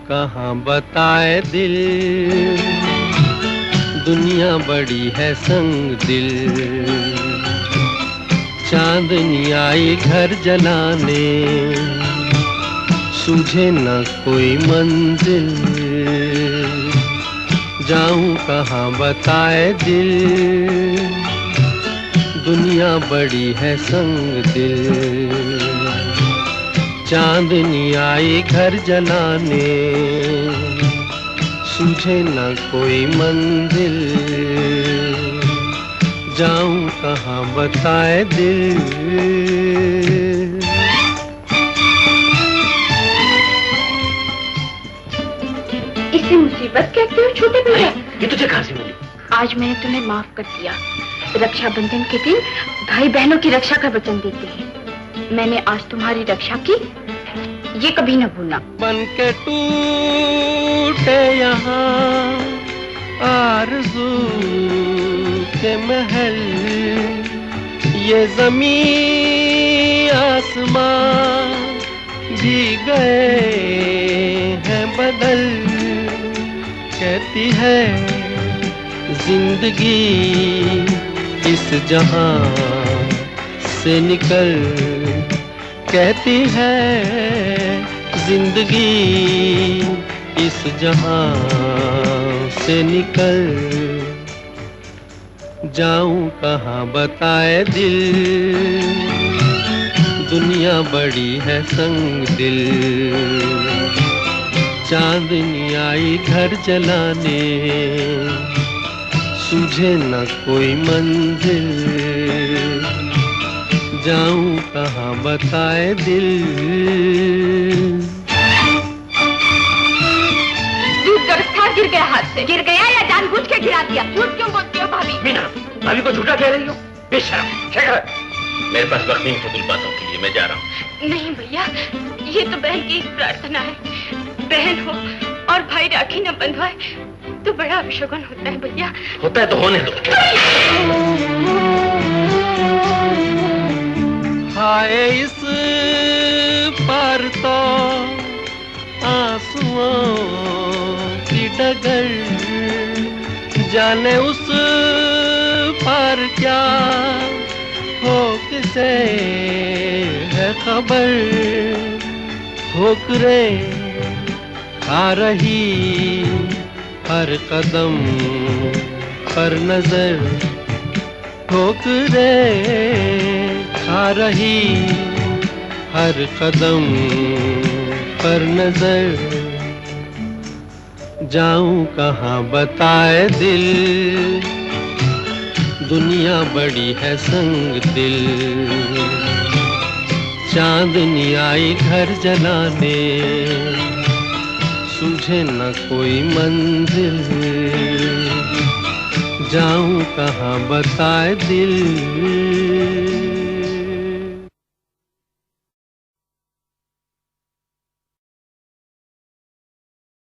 कहाँ बताए दिल, दुनिया बड़ी है संग दिल। चांदनी आई घर जलाने, सूझे न कोई मंजिल। जाऊं कहाँ बताए दिल, दुनिया बड़ी है संग दिल। चांदनी आई घर जलाने, सूझे न कोई मंजिल। जाऊं कहाँ बताए दिल। इसे मुसीबत कहते हो छोटे भैया? ये तुझे कहाँ से मिली? आज मैंने तुम्हें माफ कर दिया। रक्षाबंधन के दिन भाई बहनों की रक्षा का वचन देते हैं। मैंने आज तुम्हारी रक्षा की, ये कभी न भूलना। बन के टूटे यहाँ आरज़ू के महल, ये ज़मीन आसमां भी गए हैं बदल। कहती है जिंदगी इस जहां से निकल, कहती है जिंदगी इस जहां से निकल। जाऊं कहाँ बताए दिल, दुनिया बड़ी है संग दिल। चांदनी आई घर जलाने, सूझे न कोई मंजिल। जाऊं कहाँ बताए दिल। दूध दरख्त गिर गया हाथ से। गिर गया या जानबूझ के गिरा दिया? झूठ क्यों बोलती हो भाभी? मीना, भाभी को झूठा कह रही हो? बेशर्म। मेरे पास वक्त नहीं फजूल बातों के लिए, मैं जा रहा हूँ। नहीं भैया, ये तो बहन की प्रार्थना है। बहन हो और भाई राखी न बंधवाए तो बड़ा अपशगुन होता है भैया। होता है तो होने दो। हाय इस पार तो आंसुओं की डगर, जाने उस पार क्या हो किसे है खबर। ठोकरे खा रही हर कदम पर नजर, ठोकरे खा रही हर कदम पर नजर। जाऊं कहाँ बताए दिल, दुनिया बड़ी है संग दिल। चांदनी आई घर जलाने, सूझे न कोई मंजिल। जाऊं कहाँ बताए दिल।